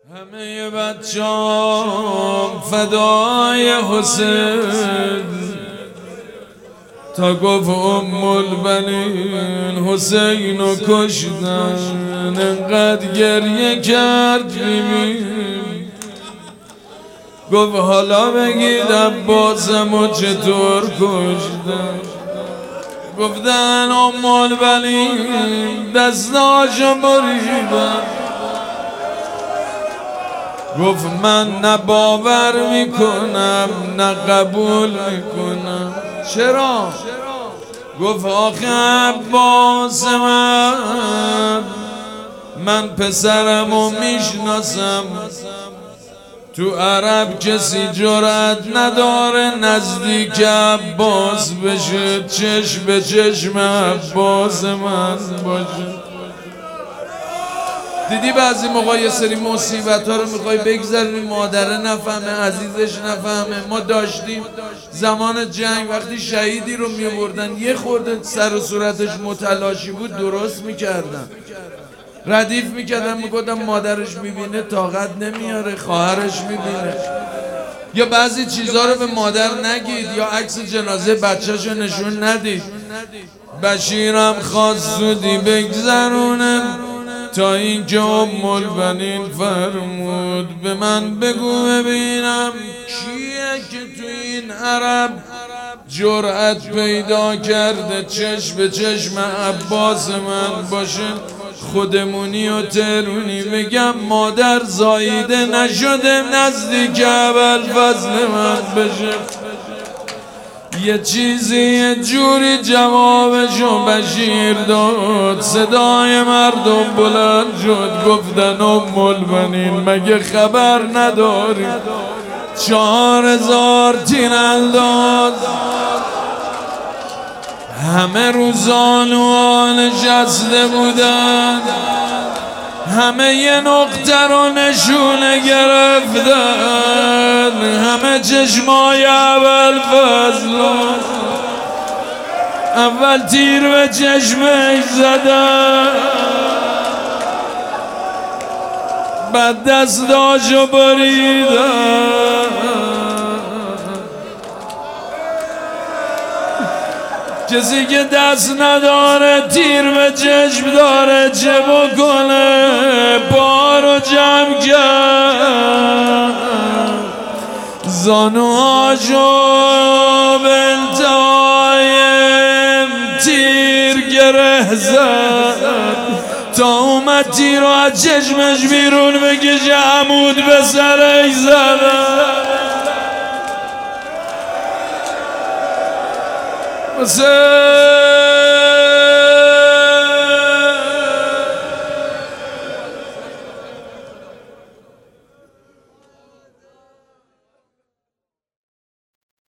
همه بچه‌ام فدای حسین تا گفت البنین حسینو کشتن، انقدر گریه کرد ببین. گفت حالا بگید عباسمو چطور کشتن. گفتن البنین دستاشو بریدن. گفت من نه باور میکنم نه قبول میکنم. چرا؟ گفت آخه عباس من پسرمو میشناسم، تو عرب کسی جرأت نداره نزدیک عباس بشه، چشم به چشم عباس من باشه. دیدی بعضی موقع یه سری مصیبت ها رو میخوای بگذرونی، مادره نفهمه، عزیزش نفهمه. ما داشتیم زمان جنگ وقتی شهیدی رو میبردن یه خورده سر و صورتش متلاشی بود درست میکردن، ردیف میکردن، میگفتن مادرش میبینه طاقت نمیاره، خواهرش میبینه. یا بعضی چیزها رو به مادر نگید، یا عکس جنازه بچه‌شو نشون ندید. بشیرم خواست زودی بگذرونه تا اینکه البنین فرمود به من بگو ببینم کیه که تو این عرب جرأت پیدا کرده چشم به چشم عباس من باشه، خودمونی و ترونی بگم مادر زاییده نشده نزدیک ابوالفضل من بشه. یه چیزی یه جوری جوابشو بشیر داد، صدای مردم بلند شد، گفتن البنین مگه خبر نداری 4000 تیرانداز همه روزانوها نشسته بودن، همه یه نقطه رو نشونه گرفتن، همه چشمای ابوالفضل اول تیر به چشمش زدن، بعد دستاشو بریدن. کسی که دست نداره تیر به چشم داره چه بکنه؟ پا رو جمع کرد، زانوهاشو به التهای تیر گره زد تا اومد تیر رو از چشمش بیرون بکشه، عمود به سرش زد.